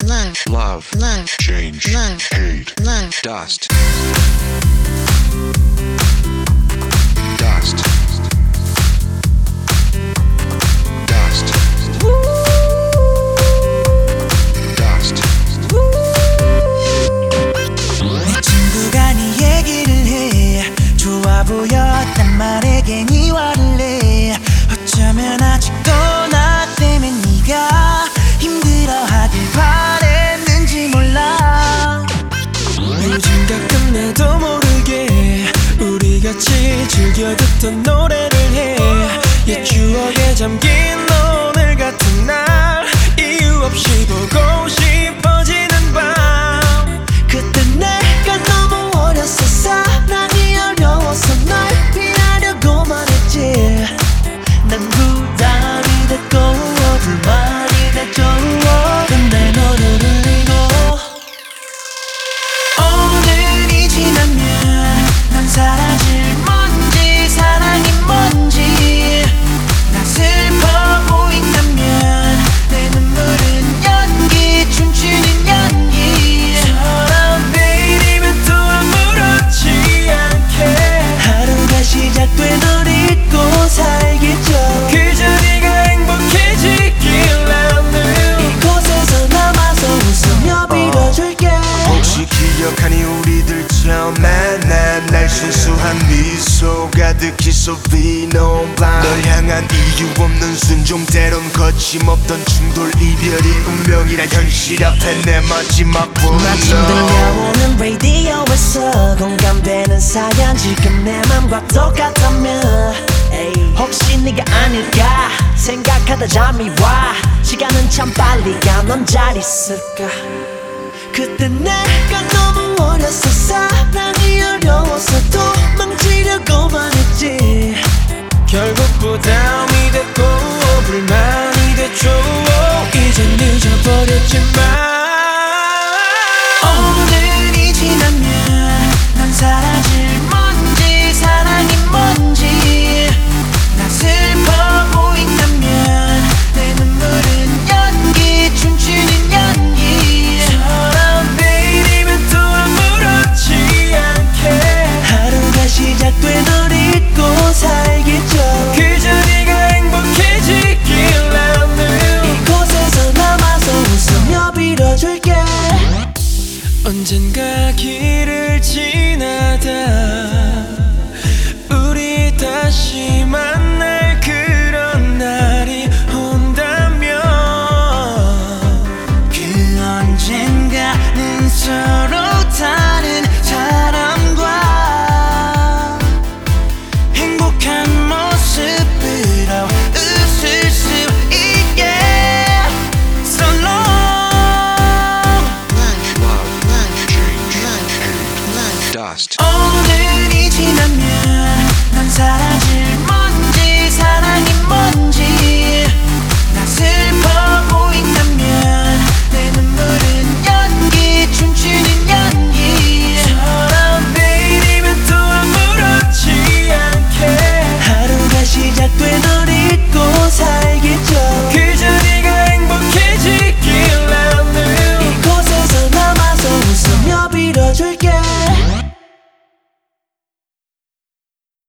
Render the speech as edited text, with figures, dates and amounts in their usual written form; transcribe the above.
love, change, hate, dust, dust, dust, dust. 내 친구가 네 얘기를 해. 좋아 보였단 말에 괜히 화를 내. 어쩌면 아직도 나 때문에 네가 힘들어하길 바랬는지 몰라. 요즘 가끔 나도 모르게 우리 같이 즐겨 듣던 노래를 해. 옛 추억에 잠긴 오늘 같은 날 이유 없이 보고 싶어지는 밤. 그때 내가 너무 어렸어. 사랑이 어려워서 널 피하려고만 했지. 난 부담이 됐고 불만이 됐죠. 근데 너를 울리고 오늘이 지나면 난 사라질 뭔지 사랑이 뭔지 나 슬퍼 보인다면 내 눈물은 연기 춤추는 연기처럼 내일이면 또 아무렇지 않게 하루가 시작돼 널 잊고 살겠죠. 그저 네가 행복해지길 나는 이곳에서 남아서 웃으며 빌어줄게. 혹시 기억하니 우리들 처음 만난 날 순수한 미소 가득히 쏟아놓은 밤. 널 향한 이유 없는 순종 때론 거침없던 충돌 이별이 운명이란 현실 앞에 내 마지막 마침 들려오는 라디오에서 공감되는 사연 지금 내 맘과 똑같다면 혹시 네가 아닐까 생각하다 잠이 와. 시간은 참 빨리 가. 넌 잘 있을까. 그때 내가 너무 어렸어. 사랑이 어려워서 도망치려고만 했지. 결국 부담이 됐고 불만이 됐죠. 이제 늦어버렸지만 오늘이 지나면 난 사라질 뭔지 사랑이 뭔지 나 슬퍼 보인다면 내 눈물은 연기 춤추는 연기처럼 내일이면 또 아무렇지 않게 하루가 시작돼 널 잊고 살겠죠. 그저 네가 행복해지길 나는 이곳에서 남아서 웃으며 빌어줄게. 언젠가 길을 지나다 우리 다시 만날 그런 날이 온다면 그 언젠가는 서로